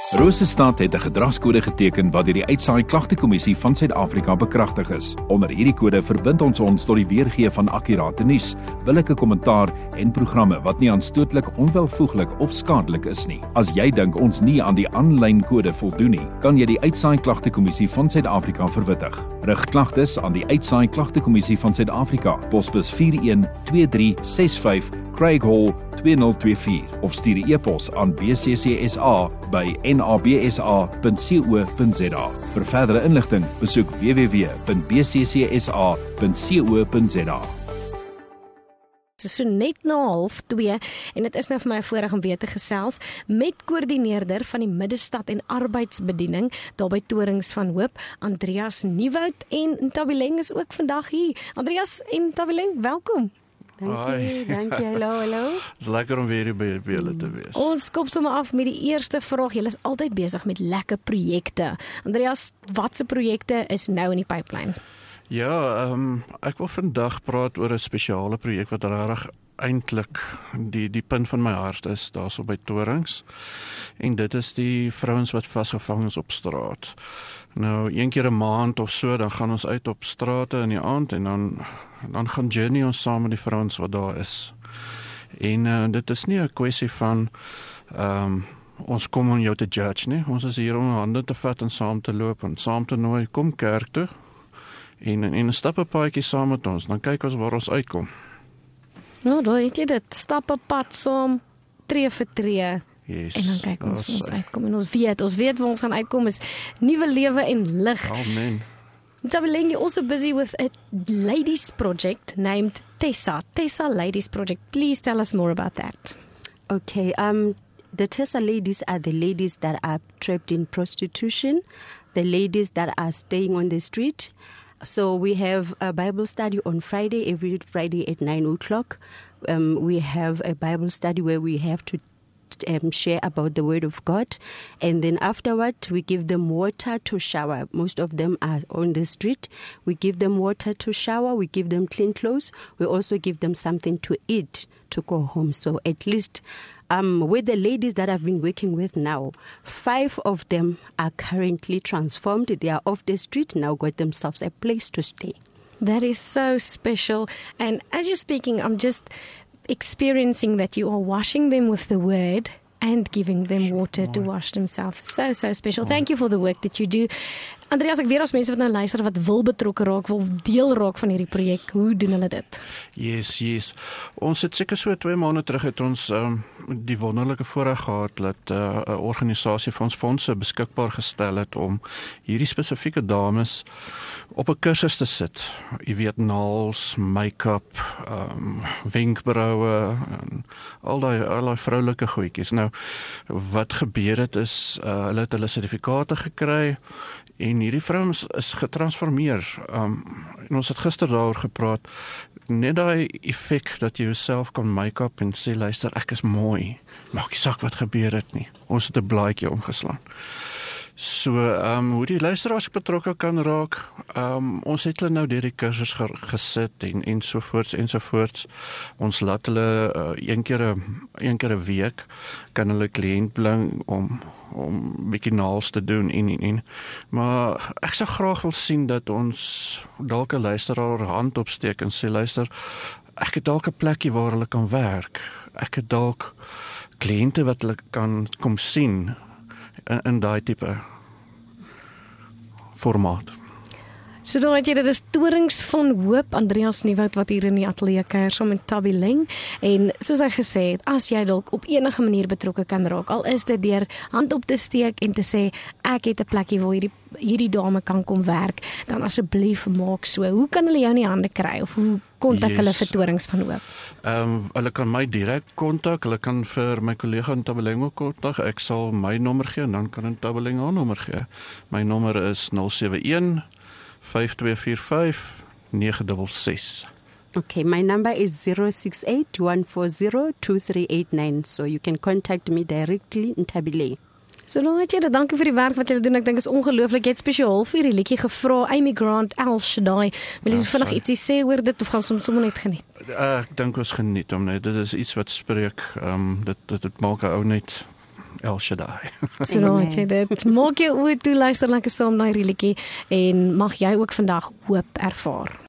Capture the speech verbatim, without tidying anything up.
Rosestad het 'n gedragskode geteken wat deur die Uitsaai Klagtekommissie van Suid-Afrika bekragtig is. Onder hierdie kode verbind ons ons tot die weergee van akkurate nuus, billike kommentaar en programme wat nie aanstootlik, onwelvoeglik of skadelik is nie. As jy dink ons nie aan die aanlyn kode voldoen nie, kan jy die Uitsaai Klagtekommissie van Suid-Afrika verwittig. Rig klagtes aan die Uitsaai Klagtekommissie van Suid-Afrika, posbus vier een twee drie ses vyf, Craig Hall twee nul twee vier of stuur 'n e-pos aan b c c s a by n a b s a punt co punt z a. Vir verdere inligting, besoek w w w punt b c c s a punt co punt z a. Dit is so net na half twee en dit is nou vir my 'n voorreg om weer te gesels met koördineerder van die Middestad en Arbeidsbediening daar by Torings van Hoop, Andreas Nieuwoud, en Ntabileng is ook vandag hier. Andreas en Ntabileng, welkom. Dankie, dankie, hallo, hallo. Het is lekker om weer hier by julle te wees. Ons kop sommer af met die eerste vraag. Julle is altyd besig met lekker projekte. Andreas, watse projekte is nou in die pipeline? Ja, um, ek wil vandag praat oor 'n spesiale projek wat regtig eintlik die die punt van my hart is, daarso by Torings. En dit is die vrouens wat vasgevang is op straat. Nou, een keer 'n maand of so, dan gaan ons uit op strate in die aand en dan dan gaan journey ons saam met die vrouens wat daar is. En uh, dit is nie 'n kwessie van um, ons kom om jou te judge nie. Ons is hier om hande te vat en saam te loop en saam te nooi, kom kerk toe en en 'n stappepaadjie saam met ons, dan kyk ons waar ons uitkom. Nou, daar het jy dit, stappepad saam, tree vir tree. Yes, en dan kyk ons waar ons uitkom en ons weet, ons weet waar ons gaan uitkom is nuwe lewe en lig. Amen. Ntabileng, you're also busy with a ladies project named Tessa. Tessa Ladies Project. Please tell us more about that. Okay, um, the Tessa ladies are the ladies that are trapped in prostitution, the ladies that are staying on the street. So we have a Bible study on Friday, every Friday at nine o'clock. Um, we have a Bible study where we have to Um, share about the word of God, and then afterward we give them water to shower. Most of them are on the street. We give them water to shower, we give them clean clothes, we also give them something to eat to go home. So at least um, with the ladies that I've been working with now, five of them are currently transformed. They are off the street now, got themselves a place to stay. That is so special. And as you're speaking, I'm just experiencing that you are washing them with the word and giving them water to wash themselves. So, so special. Thank you for the work that you do. Andreas, ek weet as mense wat nou luister wat wil betrokke raak, wil deel raak van hierdie projek, hoe doen hulle dit? Yes, yes. Ons het seker so twee maande terug het ons um, die wonderlike voorreg gehad dat 'n uh, organisasie vir ons fondse beskikbaar gestel het om hierdie spesifieke dames op 'n kursus te sit. Jy weet, nails, make-up, um, wenkbroue, en al daai al daai vroulike goedjies. Nou, wat gebeur het is, uh, hulle het hulle sertifikate gekry, en hierdie vrouens is getransformeer. Um, en ons het gister daaroor gepraat, net daai effek dat jy jouself kan make-up en sê, luister, ek is mooi, maak nie saak wat gebeur het nie. Ons het 'n blaadjie omgeslaan. So, um, hoe die luisteraars betrokke kan raak, um, ons het hulle nou deur die kursus gesit en ensovoorts ensovoorts. Ons laat hulle uh, een keer 'n een keer 'n week kan hulle kliënt bring om om bietjie naals te doen en en en. Maar ek sou graag wil sien dat ons dalk 'n luisteraar hand opsteek en sê, luister, ek het dalk 'n plekkie waar hulle kan werk. Ek het dalk kliënte wat hulle kan kom sien in, in daai tipe formaat. So dan het jy, dit is Torings van Hoop, Andreas Nieuwoud wat hier in die ateljee kuier saam met Ntabileng, en soos hy gesê het, as jy dalk op enige manier betrokke kan raak, al is dit deur hand op te steek en te sê, ek het 'n plekkie waar hierdie, hierdie dame kan kom werk, dan asseblief maak so. Hoe kan hulle jou in die hande kry, of hoe kontak yes. hulle vir Torings van Hoop? Um, hulle kan my direk kontak, hulle kan vir my kollega Ntabileng ook kontak, ek sal my nommer gee, en dan kan Ntabileng haar nommer gee. My nommer is nul sewe een vyf twee vier vyf nege ses ses. Okay, my number is zero six eight one four zero two three eight nine, so you can contact me directly in Ntabileng. So nou het jy dit, dankie vir die werk wat julle doen, ek dink is ongelooflik. Jy het spesiaal vir hierdie liedjie gevra, Amy Grant, El Shaddai. Wil jy vinnig ietsie sê oor dit, of gaan ons sommer net geniet? Uh, ek dink ons geniet hom net, dit is iets wat spreek, um, dit, dit, dit maak 'n ou net El Shaddai. So nou het jy dit. Maak jou oë toe, luister lekker saam na hierdie liedjie en mag jy ook vandag hoop ervaar.